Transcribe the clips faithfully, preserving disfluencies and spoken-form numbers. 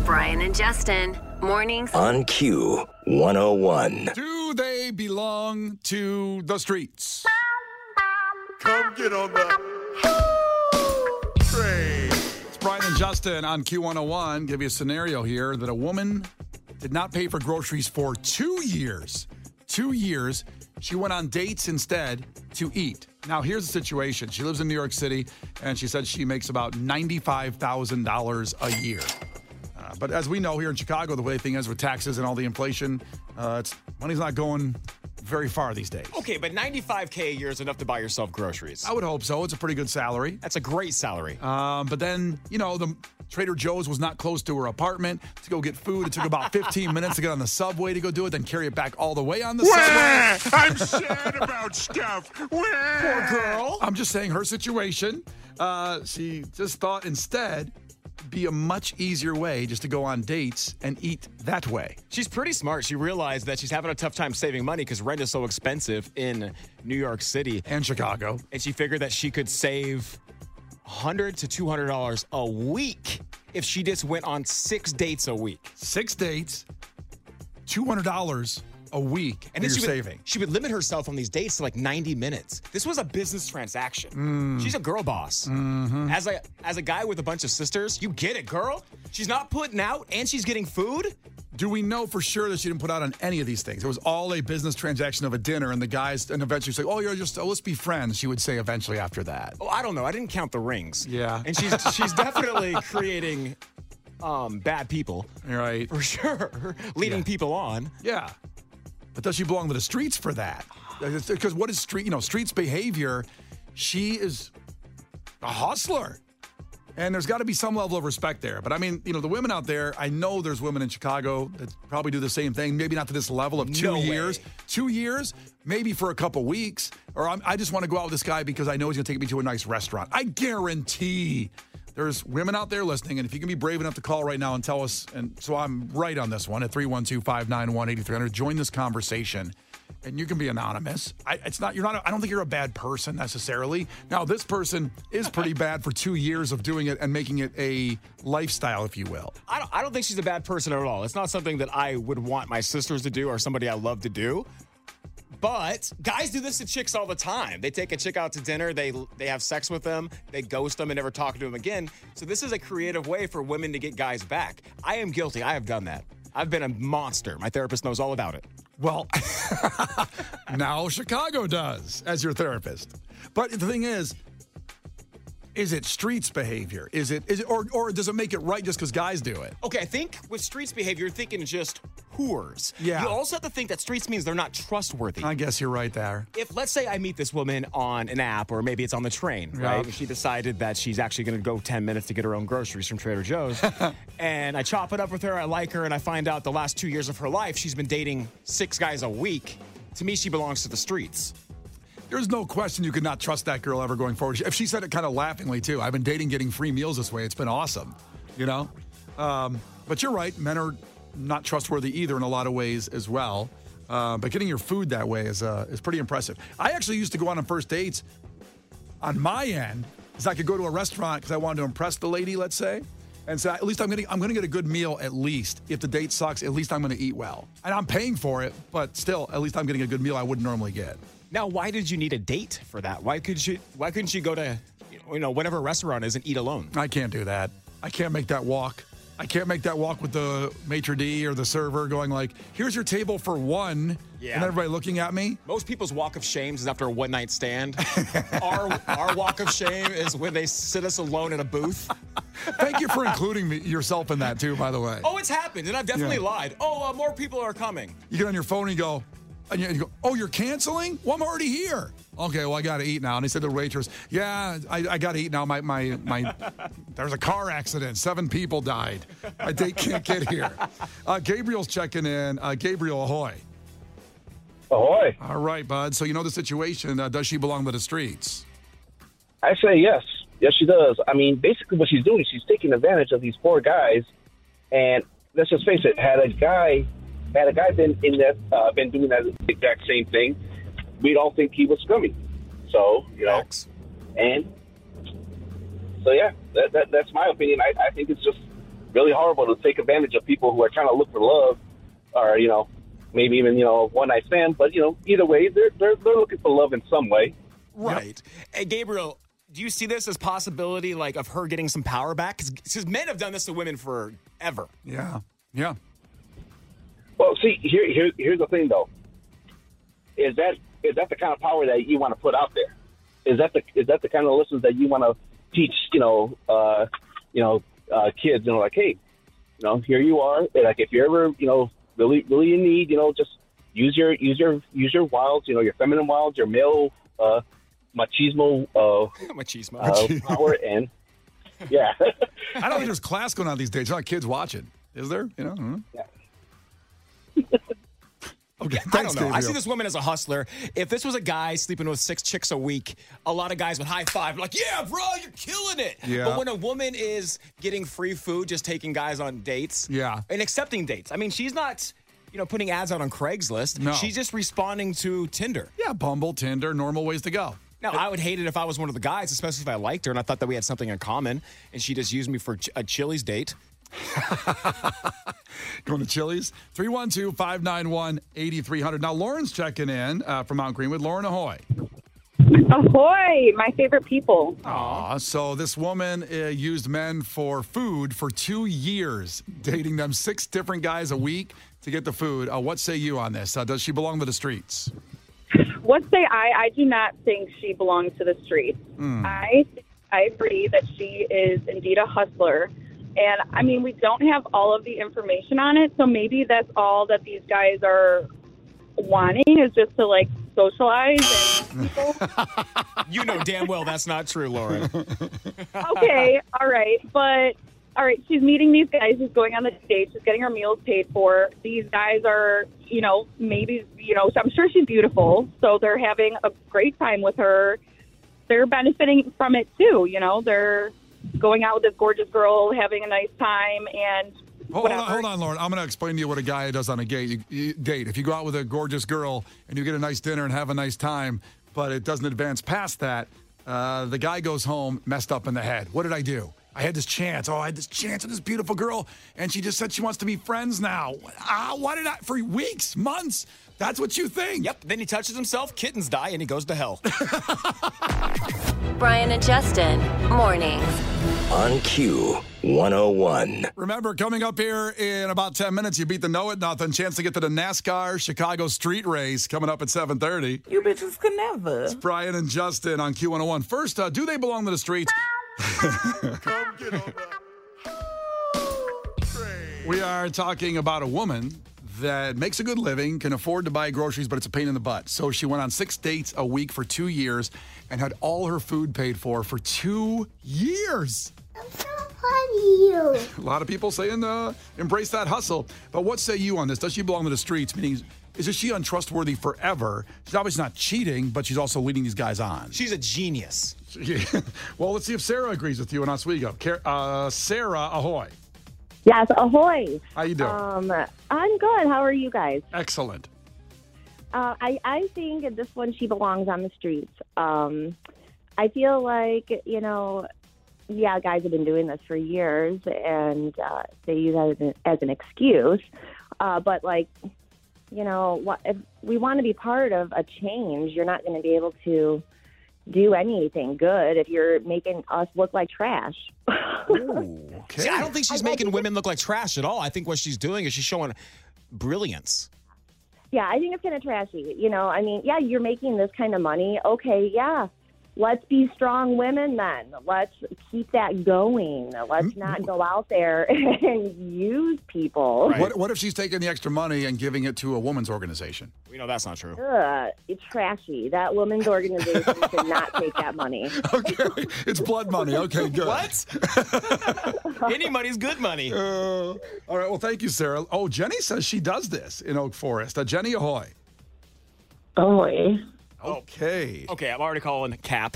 Brian and Justin. Mornings on Q one oh one. Do they belong to the streets? Come get on the train. It's Brian and Justin on Q one oh one. Give you a scenario here that a woman did not pay for groceries for two years. Two years. She went on dates instead to eat. Now, here's the situation. She lives in New York City, and she said she makes about ninety-five thousand dollars a year. Uh, but as we know here in Chicago, the way thing is with taxes and all the inflation, uh, it's, money's not going very far these days. Okay, but ninety-five K a year is enough to buy yourself groceries. I would hope so. It's a pretty good salary. That's a great salary. Um, but then, you know, the Trader Joe's was not close to her apartment to go get food. It took about fifteen minutes to get on the subway to go do it, then carry it back all the way on the Wah! subway. I'm sad about stuff. Wah! Poor girl. I'm just saying her situation. Uh, she just thought instead be a much easier way just to go on dates and eat that way. She's pretty smart. She realized that she's having a tough time saving money because rent is so expensive in New York City. And Chicago. And she figured that she could save one hundred to two hundred dollars a week if she just went on six dates a week. Six dates, two hundred dollars a week, and then you're she would, saving. She would limit herself on these dates to like ninety minutes. This was a business transaction. Mm. She's a girl boss. Mm-hmm. As a as a guy with a bunch of sisters, you get it, girl. She's not putting out and she's getting food. Do we know for sure that she didn't put out on any of these things? It was all a business transaction of a dinner, and the guys, and eventually say, "Oh, you're just oh, let's be friends." She would say eventually after that. Oh, I don't know. I didn't count the rings. Yeah, and she's she's definitely creating um, bad people. Right, for sure, leading yeah. people on. Yeah. But does she belong to the streets for that? Because what is street, you know, streets behavior? She is a hustler. And there's got to be some level of respect there. But I mean, you know, the women out there, I know there's women in Chicago that probably do the same thing. Maybe not to this level of two no years. Way. Two years, maybe for a couple weeks. Or I'm, I just want to go out with this guy because I know he's going to take me to a nice restaurant. I guarantee there's women out there listening, and if you can be brave enough to call right now and tell us, and so I'm right on this one at three one two, five nine one, eight three zero zero, join this conversation, and you can be anonymous. I, it's not, you're not, I don't think you're a bad person necessarily. Now, this person is pretty bad for two years of doing it and making it a lifestyle, if you will. I don't, I don't think she's a bad person at all. It's not something that I would want my sisters to do or somebody I love to do. But guys do this to chicks all the time. They take a chick out to dinner, they they have sex with them, they ghost them and never talk to them again. So this is a creative way for women to get guys back. I am guilty. I have done that. I've been a monster. My therapist knows all about it. Well, now Chicago does as your therapist. But the thing is, is it streets behavior? Is it, is it or, or does it make it right just because guys do it? Okay, I think with streets behavior, you're thinking just whores. Yeah. You also have to think that streets means they're not trustworthy. I guess you're right there. If, let's say, I meet this woman on an app, or maybe it's on the train, right? Right. And she decided that she's actually going to go ten minutes to get her own groceries from Trader Joe's. And I chop it up with her, I like her, and I find out the last two years of her life, she's been dating six guys a week. To me, she belongs to the streets. There's no question you could not trust that girl ever going forward. If she said it kind of laughingly, too. I've been dating getting free meals this way. It's been awesome, you know? Um, but you're right. Men are not trustworthy either in a lot of ways as well. Uh, but getting your food that way is uh, is pretty impressive. I actually used to go on on first dates on my end because I could go to a restaurant because I wanted to impress the lady, let's say. And so at least I'm going to I'm going to get a good meal at least. If the date sucks, at least I'm going to eat well. And I'm paying for it, but still, at least I'm getting a good meal I wouldn't normally get. Now, why did you need a date for that? Why could you? Why couldn't you go to, you know, whatever restaurant is and eat alone? I can't do that. I can't make that walk. I can't make that walk with the maitre d' or the server going like, here's your table for one. Yeah. And everybody looking at me. Most people's walk of shame is after a one-night stand. our our walk of shame is when they sit us alone in a booth. Thank you for including me, yourself in that, too, by the way. Oh, it's happened, and I've definitely Yeah. lied. Oh, uh, more people are coming. You get on your phone and you go, and you go, oh, you're canceling? Well, I'm already here. Okay, well, I got to eat now. And he said to the waitress, yeah, I, I got to eat now. My, my, my, there's a car accident. Seven people died. My date can't get here. Uh, Gabriel's checking in. Uh, Gabriel, ahoy. Ahoy. All right, bud. So you know the situation. Uh, does she belong to the streets? I say yes. Yes, she does. I mean, basically what she's doing is she's taking advantage of these poor guys. And let's just face it, had a guy had a guy been in that uh, been doing that exact same thing, we don't think he was scummy. So, you know, and so, yeah, that, that, that's my opinion. I, I think it's just really horrible to take advantage of people who are trying to look for love, or you know, maybe even you know one night stand. But you know, either way, they're they're they're looking for love in some way. Right. Yep. Hey, Gabriel, do you see this as possibility, like, of her getting some power back? Because men have done this to women forever. Yeah. Yeah. Well, see, here, here here's the thing though. Is that is that the kind of power that you want to put out there? Is that the is that the kind of lessons that you want to teach? You know, uh, you know, uh, kids. You know, like, hey, you know, here you are. Like, if you're ever, you know, really really in need, you know, just use your use your use your wilds. You know, your feminine wilds, your male uh, machismo, uh, machismo uh, power, and yeah. I don't think there's class going on these days. There's not kids watching, is there? You know. Mm-hmm. Yeah. Okay, thanks, I don't know. Gabriel. I see this woman as a hustler. If this was a guy sleeping with six chicks a week, a lot of guys would high five, like, yeah, bro, you're killing it. Yeah. But when a woman is getting free food, just taking guys on dates, yeah, and accepting dates, I mean, she's not, you know, putting ads out on Craigslist. No. She's just responding to Tinder. Yeah, Bumble, Tinder, normal ways to go. Now, I would hate it if I was one of the guys, especially if I liked her and I thought that we had something in common, and she just used me for a Chili's date. Going to Chili's? three one two, five nine one, eight three zero zero. Now, Lauren's checking in uh, from Mount Greenwood. Lauren, ahoy. Ahoy, my favorite people. Aw, so this woman uh, used men for food for two years, dating them six different guys a week to get the food. Uh, what say you on this? Uh, does she belong to the streets? What say I? I do not think she belongs to the streets. Mm. I I agree that she is indeed a hustler. And, I mean, we don't have all of the information on it, so maybe that's all that these guys are wanting is just to, like, socialize and people. You know damn well that's not true, Lauren. Okay, all right. But, all right, she's meeting these guys. She's going on the date. She's getting her meals paid for. These guys are, you know, maybe, you know, I'm sure she's beautiful, so they're having a great time with her. They're benefiting from it, too, you know. They're going out with this gorgeous girl, having a nice time, and hold on, hold on, Lauren. I'm going to explain to you what a guy does on a date. You, you, date. If you go out with a gorgeous girl and you get a nice dinner and have a nice time, but it doesn't advance past that, uh, the guy goes home messed up in the head. What did I do? I had this chance. Oh, I had this chance with this beautiful girl, and she just said she wants to be friends now. Ah, why did I? For weeks, months. That's what you think. Yep. Then he touches himself, kittens die, and he goes to hell. Brian and Justin, mornings. On Q one oh one. Remember, coming up here in about ten minutes, you beat the Know It Nothing. Chance to get to the NASCAR Chicago Street Race coming up at seven thirty. You bitches could never. It's Brian and Justin on Q one oh one. First, uh, do they belong to the streets? Come get on that. We are talking about a woman that makes a good living, can afford to buy groceries, but it's a pain in the butt. So she went on six dates a week for two years and had all her food paid for for two years. I'm so proud of you. A lot of people saying uh, embrace that hustle. But what say you on this? Does she belong to the streets? Meaning, is she untrustworthy forever? She's obviously not cheating, but she's also leading these guys on. She's a genius. Well, let's see if Sarah agrees with you in Oswego. Uh, Sarah, ahoy. Yes, ahoy. How you doing? Um, I'm good. How are you guys? Excellent. Uh, I, I think at this one she belongs on the streets. Um, I feel like, you know, yeah, guys have been doing this for years, and uh, they use that as an, as an excuse. Uh, but, like, you know, what, if we want to be part of a change, you're not going to be able to do anything good if you're making us look like trash. Ooh, okay. See, I don't think she's making women look like trash at all. I think what she's doing is she's showing brilliance. Yeah, I think it's kind of trashy. You know, I mean, yeah, you're making this kind of money. Okay, yeah. Let's be strong women then. Let's keep that going. Let's not go out there and use people. Right. What, what if she's taking the extra money and giving it to a woman's organization? We know that's not true. Ugh, it's trashy. That woman's organization should not take that money. Okay, it's blood money. Okay, good. What? Any money's good money. Uh, all right, well, thank you, Sarah. Oh, Jenny says she does this in Oak Forest. Uh, Jenny, ahoy. Ahoy. Okay. Okay, I'm already calling Cap.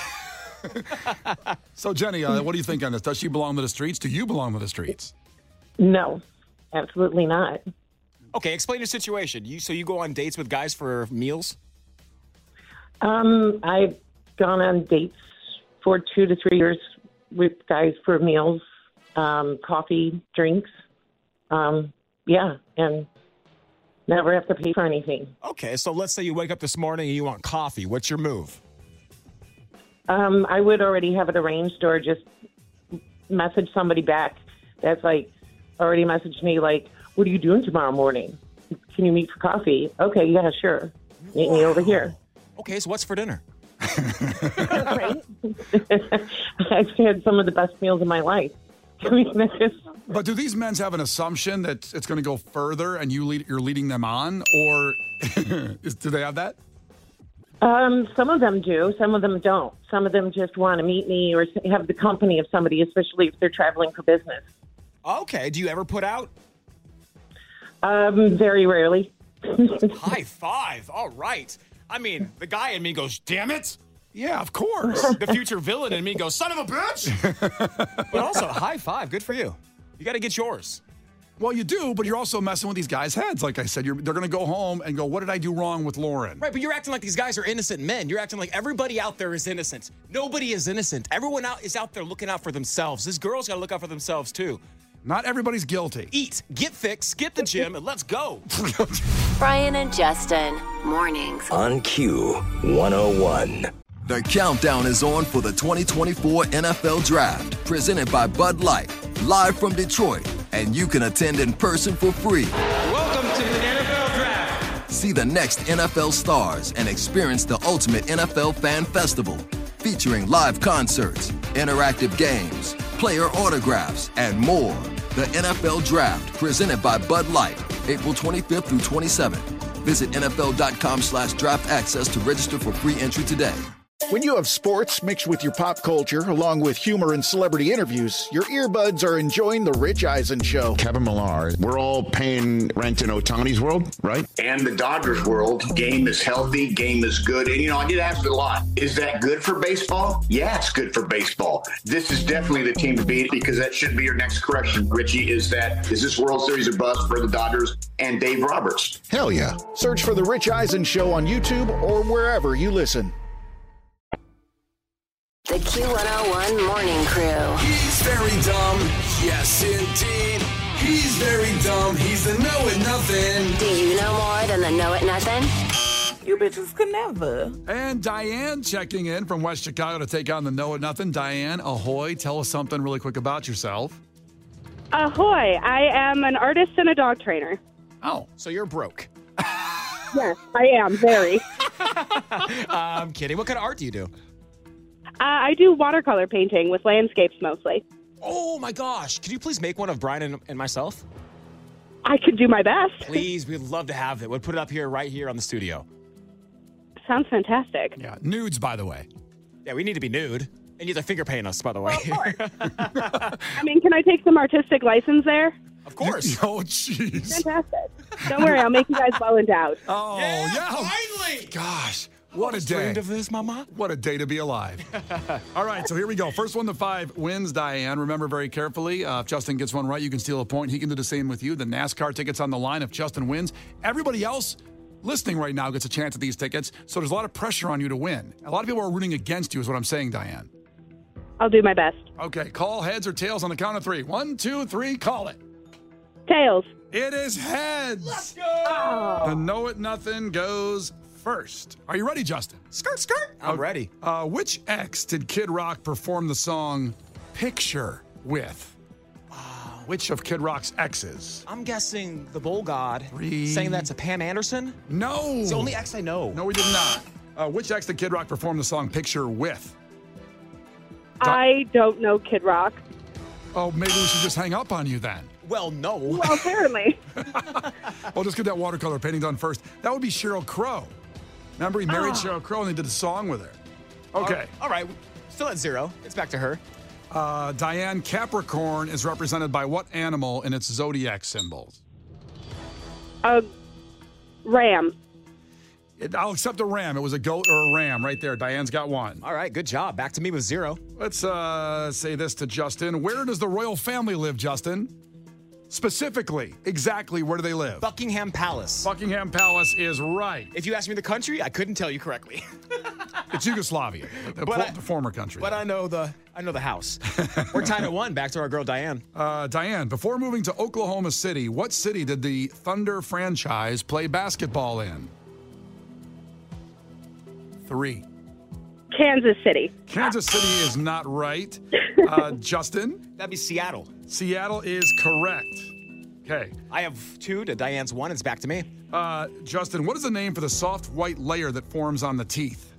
So, Jenny, uh, what do you think on this? Does she belong to the streets? Do you belong to the streets? No, absolutely not. Okay, explain your situation. You so you go on dates with guys for meals? Um, I've gone on dates for two to three years with guys for meals. um, coffee, drinks. Um, yeah, and never have to pay for anything. Okay, so let's say you wake up this morning and you want coffee. What's your move? Um, I would already have it arranged or just message somebody back that's like already messaged me like, what are you doing tomorrow morning? Can you meet for coffee? Okay, yeah, sure. Meet wow. me over here. Okay, so what's for dinner? Right? I've had some of the best meals of my life. I mean, that's just... But do these men have an assumption that it's going to go further and you lead, you're leading them on? Or is, do they have that? Um, some of them do. Some of them don't. Some of them just want to meet me or have the company of somebody, especially if they're traveling for business. Okay. Do you ever put out? Um, very rarely. High five. All right. I mean, the guy in me goes, damn it. Yeah, of course. The future villain in me goes, son of a bitch. But also, high five. Good for you. You got to get yours. Well, you do, but you're also messing with these guys' heads. Like I said, you're, they're going to go home and go, what did I do wrong with Lauren? Right, but you're acting like these guys are innocent men. You're acting like everybody out there is innocent. Nobody is innocent. Everyone out is out there looking out for themselves. This girl's got to look out for themselves, too. Not everybody's guilty. Eat, get fixed, skip the gym, and let's go. Brian and Justin, mornings. On Q one oh one. The countdown is on for the twenty twenty-four N F L Draft, presented by Bud Light, live from Detroit, and you can attend in person for free. Welcome to the N F L Draft. See the next N F L stars and experience the ultimate N F L fan festival, featuring live concerts, interactive games, player autographs, and more. The N F L Draft, presented by Bud Light, April twenty-fifth through twenty-seventh. Visit N F L dot com slash draft access to register for free entry today. When you have sports mixed with your pop culture, along with humor and celebrity interviews, your earbuds are enjoying The Rich Eisen Show. Kevin Millar, we're all paying rent in Ohtani's world, right? And the Dodgers world. Game is healthy, game is good. And, you know, I get asked a lot, is that good for baseball? Yeah, it's good for baseball. This is definitely the team to beat, because that should be your next correction, Richie, is that, is this World Series a bust for the Dodgers and Dave Roberts? Hell yeah. Search for The Rich Eisen Show on YouTube or wherever you listen. The Q one oh one Morning Crew. He's very dumb. Yes, indeed. He's very dumb. He's the know it nothing. Do you know more than the know it nothing? You bitches could never. And Diane checking in from West Chicago to take on the know it nothing. Diane, ahoy. Tell us something really quick about yourself. Ahoy. I am an artist and a dog trainer. Oh. So you're broke. Yes, I am. Very. I'm kidding. What kind of art do you do? Uh, I do watercolor painting with landscapes mostly. Oh, my gosh. Could you please make one of Brian and, and myself? I could do my best. Please, we'd love to have it. We'll put it up here, right here on the studio. Sounds fantastic. Yeah, nudes, by the way. Yeah, we need to be nude. And you have to finger paint us, by the way. Well, of course. I mean, can I take some artistic license there? Of course. Oh, jeez. Fantastic. Don't worry, I'll make you guys well endowed. Oh, yeah. yeah. Finally. Gosh. What a day. Dreamed of this, mama. What a day to be alive. All right, so here we go. First one to five wins, Diane. Remember very carefully, uh, if Justin gets one right, you can steal a point. He can do the same with you. The NASCAR ticket's on the line if Justin wins. Everybody else listening right now gets a chance at these tickets, so there's a lot of pressure on you to win. A lot of people are rooting against you is what I'm saying, Diane. I'll do my best. Okay, call heads or tails on the count of three. One, two, three, call it. Tails. It is heads. Let's go. Oh. The know it nothing goes first. Are you ready, Justin? Skirt, skirt. I'm uh, ready. Uh, which ex did Kid Rock perform the song Picture with? Uh, which of Kid Rock's exes? I'm guessing the Bull God. Three. Saying that to Pam Anderson? No. It's the only ex I know. No, we did not. Uh, which ex did Kid Rock perform the song Picture with? I don't know Kid Rock. Oh, maybe we should just hang up on you then. Well, no. Well, apparently. Well, just get that watercolor painting done first. That would be Sheryl Crow. Remember, he married Oh. Sheryl Crow and they did a song with her. Okay. All right. Still at zero. It's back to her. Uh, Diane, Capricorn is represented by what animal in its zodiac symbols? A ram. It, I'll accept a ram. It was a goat or a ram right there. Diane's got one. All right. Good job. Back to me with zero. Let's uh, say this to Justin. Where does the royal family live, Justin? Specifically, exactly where do they live? Buckingham Palace. Buckingham Palace is right. If you asked me the country, I couldn't tell you correctly. It's Yugoslavia, the, But the I- former country. But I know the I know the house. We're tied at one. Back to our girl Diane. Uh, Diane, before moving to Oklahoma City, what city did the Thunder franchise play basketball in? Three. Kansas City. Kansas City is not right. Uh, Justin? That'd be Seattle. Seattle is correct. Okay. I have two to Diane's one. It's back to me. Uh, Justin, what is the name for the soft white layer that forms on the teeth?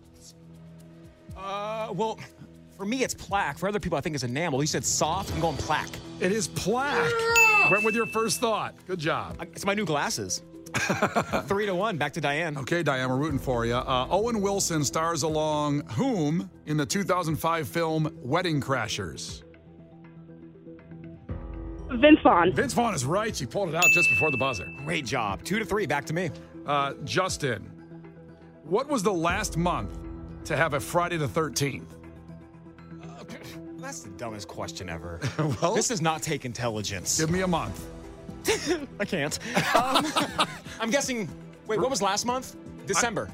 Uh, well, for me it's plaque. For other people, I think it's enamel. You said soft. I'm going plaque. It is plaque. Went with your first thought. Good job. It's my new glasses. Three to one. Back to Diane. Okay, Diane, we're rooting for you. Uh, Owen Wilson stars along whom in the two thousand five film Wedding Crashers? Vince Vaughn. Vince Vaughn is right. She pulled it out just before the buzzer. Great job. Two to three. Back to me. Uh, Justin, what was the last month to have a Friday the thirteenth? That's the dumbest question ever. Well, this does not take intelligence. Give me a month. I can't. Um, I'm guessing. Wait, what was last month? December.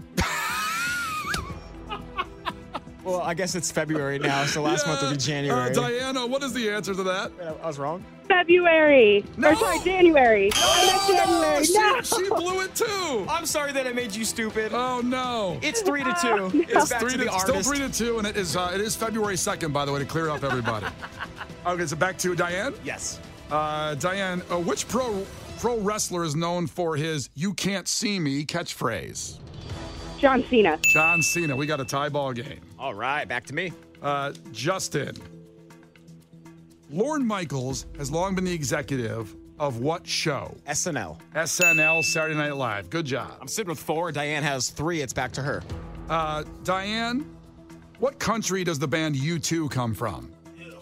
Well, I guess it's February now, so last Yeah. month would be January. Uh, Diana, what is the answer to that? Wait, I was wrong. February. No. Or sorry, January. I meant January. She, No. she blew it too. I'm sorry that I made you stupid. Oh no! It's three to two. Oh, It's no. back three to the to, still artist. three to two, and it is uh, it is February second, by the way, to clear up everybody. Okay, so back to Diane. Yes. Uh, Diane, uh, which pro pro wrestler is known for his "You can't see me" catchphrase? John Cena. John Cena. We got a tie ball game. All right, back to me. Uh, Justin. Lorne Michaels has long been the executive of what show? S N L. S N L, Saturday Night Live. Good job. I'm sitting with four. Diane has three. It's back to her. Uh, Diane, what country does the band U two come from?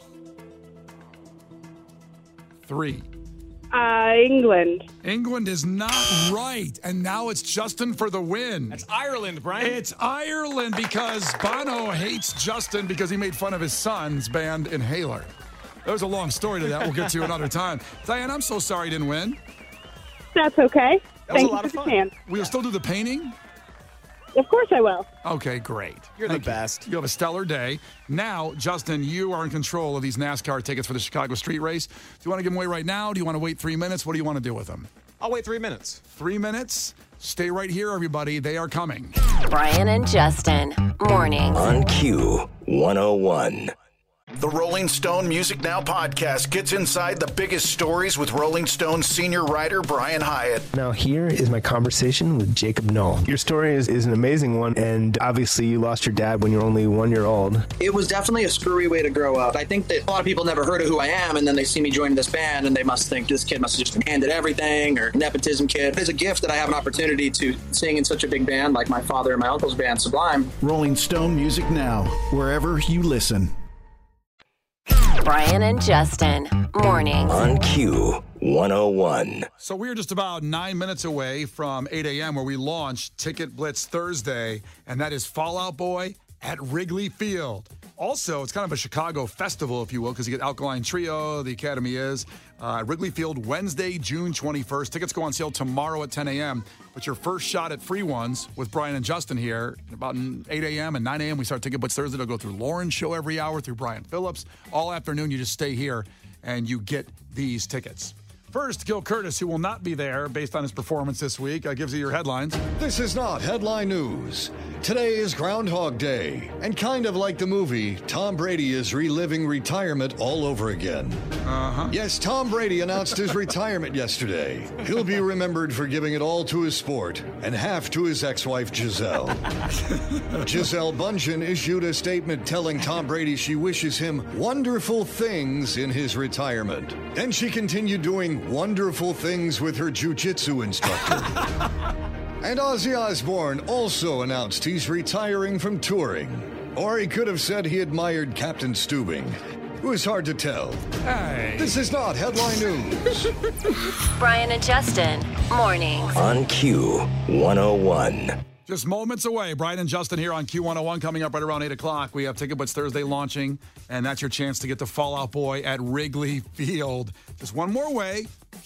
Three. Uh, England. England is not right, and now it's Justin for the win. That's Ireland, Brian. It's Ireland because Bono hates Justin because he made fun of his son's band Inhaler. There's a long story to that. We'll get to another time. Diane, I'm so sorry you didn't win. That's okay. That was Thank a lot you of for fun. the chance. We'll still do the painting? Of course I will. Okay, great. You're Thank the you. best. You have a stellar day. Now, Justin, you are in control of these NASCAR tickets for the Chicago Street Race. Do you want to give them away right now? Do you want to wait three minutes? What do you want to do with them? I'll wait three minutes. Three minutes? Stay right here, everybody. They are coming. Brian and Justin. Mornings. On Q one oh one. The Rolling Stone Music Now podcast gets inside the biggest stories with Rolling Stone senior writer Brian Hyatt. Now here is my conversation with Jacob Knoll. Your story is, is an amazing one, and obviously you lost your dad when you were only one year old. It was definitely a screwy way to grow up. I think that a lot of people never heard of who I am, and then they see me join this band, and they must think this kid must have just been handed everything, or nepotism kid. It's a gift that I have an opportunity to sing in such a big band like my father and my uncle's band, Sublime. Rolling Stone Music Now, wherever you listen. Brian and Justin. Mornings. On Q one oh one. So we're just about nine minutes away from eight a.m. where we launch Ticket Blitz Thursday, and that is Fall Out Boy at Wrigley Field. Also, it's kind of a Chicago festival, if you will, because you get Alkaline Trio, the Academy is, uh, at Wrigley Field Wednesday, June twenty-first. Tickets go on sale tomorrow at ten a.m., but your first shot at free ones with Brian and Justin here, about eight a.m. and nine a.m. we start Ticket Blitz Thursday. They'll go through Lauren's show every hour, through Brian Phillips. All afternoon, you just stay here, and you get these tickets. First, Gil Curtis, who will not be there based on his performance this week, uh, gives you your headlines. This is not headline news. Today is Groundhog Day, and kind of like the movie, Tom Brady is reliving retirement all over again. Uh-huh. Yes, Tom Brady announced his retirement yesterday. He'll be remembered for giving it all to his sport and half to his ex-wife, Giselle. Giselle Bundchen issued a statement telling Tom Brady she wishes him wonderful things in his retirement. Then she continued doing wonderful things with her jiu-jitsu instructor. And Ozzy Osbourne also announced he's retiring from touring. Or he could have said he admired Captain Stubing. It was hard to tell. Hey. This is not headline news. Brian and Justin. Mornings. On Q one oh one. Just moments away. Brian and Justin here on Q one oh one coming up right around eight o'clock. We have Ticket Blitz Thursday launching, and that's your chance to get to Fall Out Boy at Wrigley Field. Just one more way.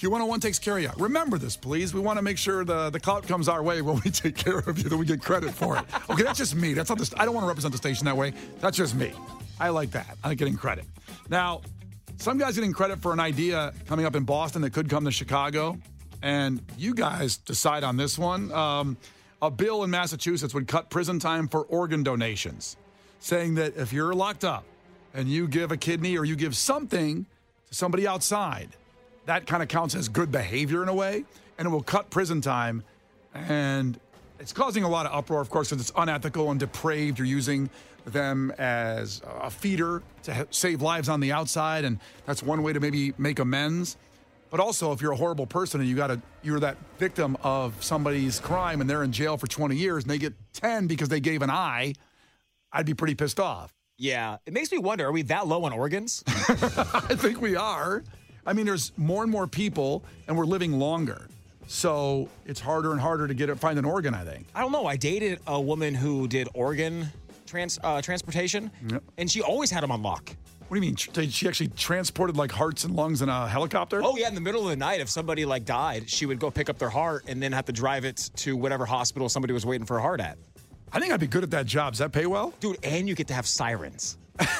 Q one oh one takes care of you. Remember this, please. We want to make sure the, the clout comes our way when we take care of you, that we get credit for it. Okay, that's just me. That's not the, I don't want to represent the station that way. That's just me. I like that. I like getting credit. Now, some guys getting credit for an idea coming up in Boston that could come to Chicago. And you guys decide on this one. Um, a bill in Massachusetts would cut prison time for organ donations, saying that if you're locked up and you give a kidney or you give something to somebody outside, that kind of counts as good behavior in a way, and it will cut prison time. And it's causing a lot of uproar, of course, because it's unethical and depraved. You're using them as a feeder to ha- save lives on the outside, and that's one way to maybe make amends. But also, if you're a horrible person and you got a, you're that victim of somebody's crime and they're in jail for twenty years and they get ten because they gave an eye, I'd be pretty pissed off. Yeah, it makes me wonder, are we that low on organs? I think we are. I mean, there's more and more people, and we're living longer. So it's harder and harder to get it, find an organ, I think. I don't know. I dated a woman who did organ trans, uh, transportation, Yep. and she always had them on lock. What do you mean? Tr- She actually transported like hearts and lungs in a helicopter? Oh, yeah. In the middle of the night, if somebody like died, she would go pick up their heart and then have to drive it to whatever hospital somebody was waiting for a heart at. I think I'd be good at that job. Does that pay well? Dude, and you get to have sirens.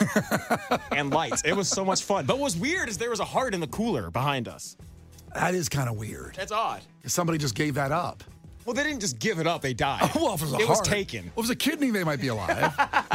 And lights. It was so much fun. But what was weird is there was a heart in the cooler behind us. That is kind of weird. That's odd. Somebody just gave that up. Well, they didn't just give it up. They died. Well, if it was a it heart. was taken. Well, if it was a kidney, they might be alive.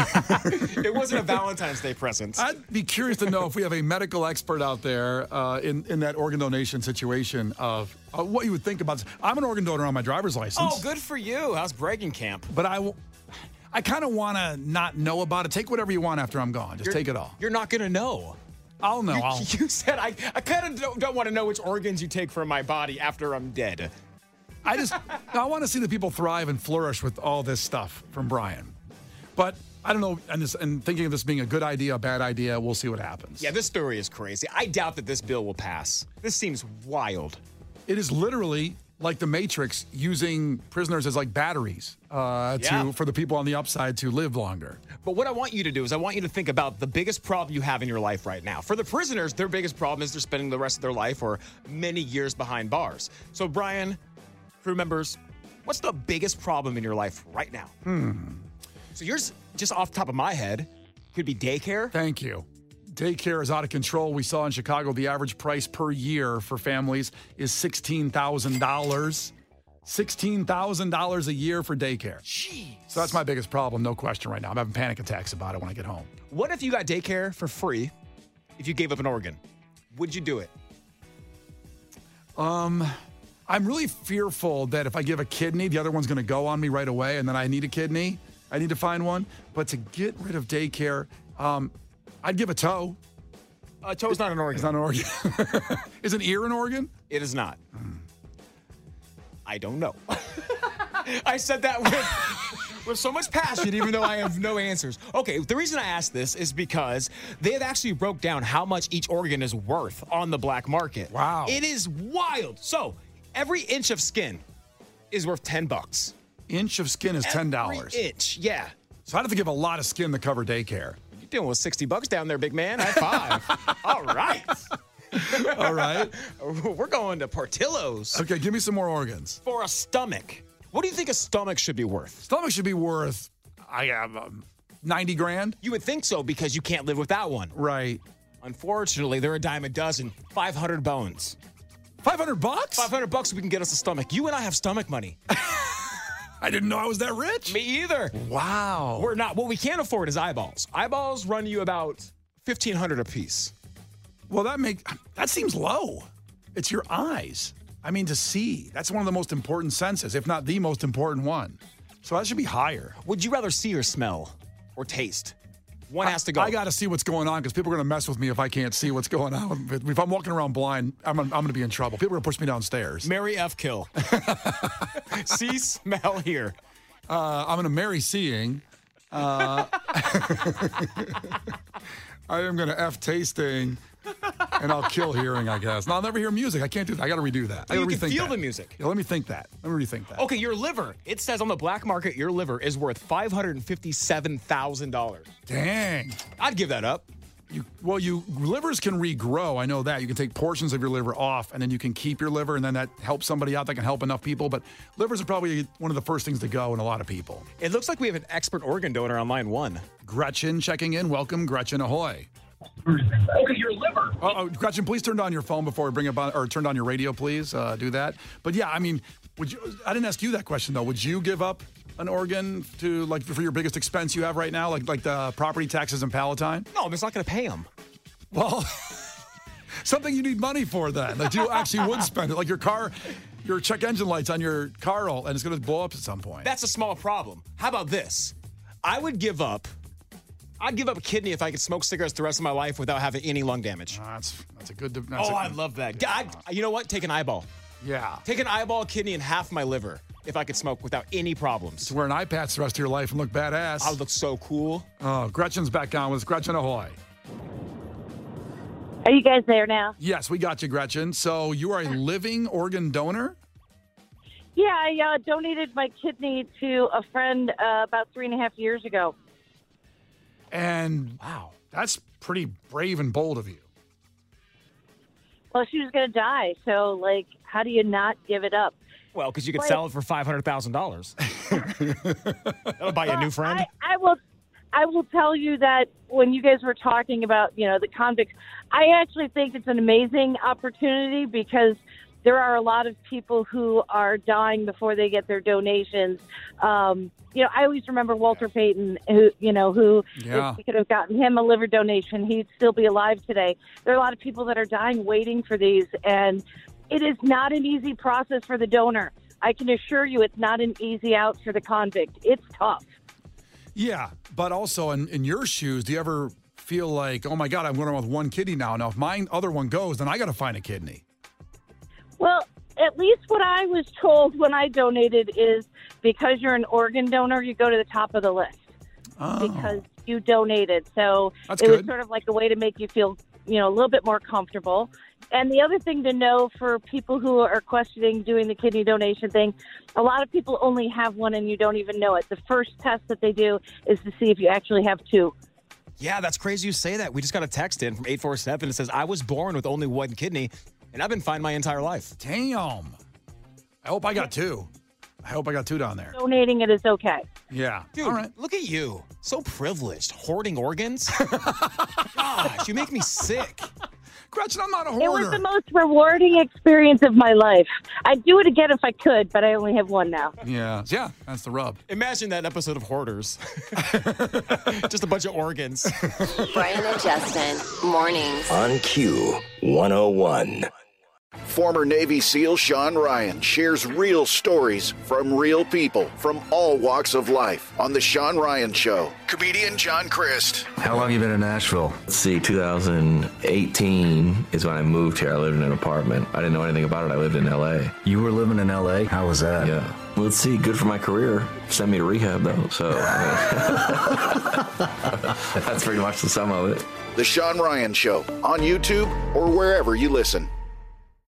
It wasn't a Valentine's Day present. I'd be curious to know if we have a medical expert out there uh, in, in that organ donation situation of uh, what you would think about. I'm an organ donor on my driver's license. Oh, good for you. How's bragging camp? But I, w- I kind of want to not know about it. Take whatever you want after I'm gone. Just You're- take it all. You're not going to know. I'll know. You, I'll, you said I, I kind of don't, don't want to know which organs you take from my body after I'm dead. I just, I want to see the people thrive and flourish with all this stuff from Brian. But I don't know, and, this, and thinking of this being a good idea, a bad idea, we'll see what happens. Yeah, this story is crazy. I doubt that this bill will pass. This seems wild. It is literally like the Matrix using prisoners as like batteries uh, to Yeah. for the people on the upside to live longer. But what I want you to do is I want you to think about the biggest problem you have in your life right now. For the prisoners, their biggest problem is they're spending the rest of their life or many years behind bars. So, Brian, crew members, what's the biggest problem in your life right now? Hmm. So yours, just off the top of my head, could be daycare. Thank you. Daycare is out of control. We saw in Chicago the average price per year for families is sixteen thousand dollars. sixteen thousand dollars a year for daycare. Jeez. So that's my biggest problem, no question right now. I'm having panic attacks about it when I get home. What if you got daycare for free if you gave up an organ? Would you do it? Um, I'm really fearful that if I give a kidney, the other one's going to go on me right away, and then I need a kidney. I need to find one. But to get rid of daycare, um, I'd give a toe. A toe's not an organ. It's not an organ. Is an ear an organ? It is not. I don't know. I said that with, with so much passion, even though I have no answers. Okay, the reason I asked this is because they have actually broke down how much each organ is worth on the black market. Wow. It is wild. So every inch of skin is worth ten bucks. Inch of skin is ten dollars. Every inch, yeah. So I'd have to give a lot of skin to cover daycare. You're dealing with sixty bucks down there, big man. High five. All right. All right. We're going to Portillo's. Okay, give me some more organs. For a stomach. What do you think a stomach should be worth? Stomach should be worth, I have um, ninety grand. You would think so because you can't live without one. Right. Unfortunately, they're a dime a dozen. five hundred bones. five hundred bucks? five hundred bucks we can get us a stomach. You and I have stomach money. I didn't know I was that rich. Me either. Wow. We're not. What we can't afford is eyeballs. Eyeballs run you about fifteen hundred a piece. Well, that make that seems low. It's your eyes. I mean, to see. That's one of the most important senses, if not the most important one. So that should be higher. Would you rather see or smell or taste? One I, has to go. I got to see what's going on because people are going to mess with me if I can't see what's going on. If I'm walking around blind, I'm, I'm going to be in trouble. People are going to push me downstairs. Mary F. Kill. See, smell, hear. Uh, I'm going to marry seeing. Uh, I am going to F tasting. And I'll kill hearing, I guess. No, I'll never hear music. I can't do that. I got to redo that. I You got to can rethink feel that. the music. Yeah, let me think that. Let me rethink that. Okay, your liver. It says on the black market your liver is worth five hundred fifty-seven thousand dollars. Dang. I'd give that up. You, well, you livers can regrow. I know that. You can take portions of your liver off, and then you can keep your liver, and then that helps somebody out. That can help enough people. But livers are probably one of the first things to go in a lot of people. It looks like we have an expert organ donor on line one. Gretchen checking in. Welcome, Gretchen. Ahoy. Okay, your liver. Oh, oh, Gretchen, please turn down your phone before we bring up on, or turn down your radio, please. Uh, do that. But yeah, I mean, would you? I didn't ask you that question though. Would you give up an organ to like for your biggest expense you have right now, like like the property taxes in Palatine? No, I'm just not going to pay them. Well, something you need money for then. That you actually would spend it, like your car, your check engine lights on your car, and it's going to blow up at some point. That's a small problem. How about this? I would give up. I'd give up a kidney if I could smoke cigarettes the rest of my life without having any lung damage. Uh, that's that's a good. That's oh, a, I love that. God, you know what? Take an eyeball. Yeah. Take an eyeball, a kidney, and half my liver if I could smoke without any problems. To wear an eye patch the rest of your life and look badass. I would look so cool. Oh, Gretchen's back on with us. Gretchen, ahoy. Are you guys there now? Yes, we got you, Gretchen. So you are a living organ donor? Yeah, I uh, donated my kidney to a friend uh, about three and a half years ago. And wow, that's pretty brave and bold of you. Well, she was going to die. So, like, how do you not give it up? Well, because you could Like- sell it for five hundred thousand dollars. That'll buy you a new friend. I, I will. I will tell you that when you guys were talking about, you know, the convicts, I actually think it's an amazing opportunity because there are a lot of people who are dying before they get their donations. Um, you know, I always remember Walter Payton, who, you know, who Yeah. if we could have gotten him a liver donation, he'd still be alive today. There are a lot of people that are dying waiting for these, and it is not an easy process for the donor. I can assure you it's not an easy out for the convict. It's tough. Yeah, but also in, in your shoes, do you ever feel like, oh my God, I'm going with one kidney now. Now, if my other one goes, then I got to find a kidney. Well, at least what I was told when I donated is because you're an organ donor, you go to the top of the list Oh. because you donated. So That's it was good. sort of like a way to make you feel, you know, a little bit more comfortable. And the other thing to know for people who are questioning doing the kidney donation thing, a lot of people only have one and you don't even know it. The first test that they do is to see if you actually have two. Yeah, that's crazy you say that. We just got a text in from eight four seven. It says, I was born with only one kidney, and I've been fine my entire life. Damn. I hope I got two. I hope I got two down there. Donating it is okay. Yeah. Dude, All right. look at you. So privileged. Hoarding organs? Gosh, you make me sick. Gretchen, I'm not a It was the most rewarding experience of my life. I'd do it again if I could, but I only have one now. Yeah. Yeah, that's the rub. Imagine that episode of Hoarders. Just a bunch of organs. Brian and Justin, mornings. On Q one oh one. Former Navy SEAL Sean Ryan shares real stories from real people from all walks of life on The Sean Ryan Show. Comedian John Christ. How long you been in Nashville? Let's see, two thousand eighteen is when I moved here. I lived in an apartment. I didn't know anything about it. I lived in L A. You were living in L A? How was that? Yeah. Well, let's see, good for my career. Sent me to rehab, though, so I mean, that's pretty much the sum of it. The Sean Ryan Show on YouTube or wherever you listen.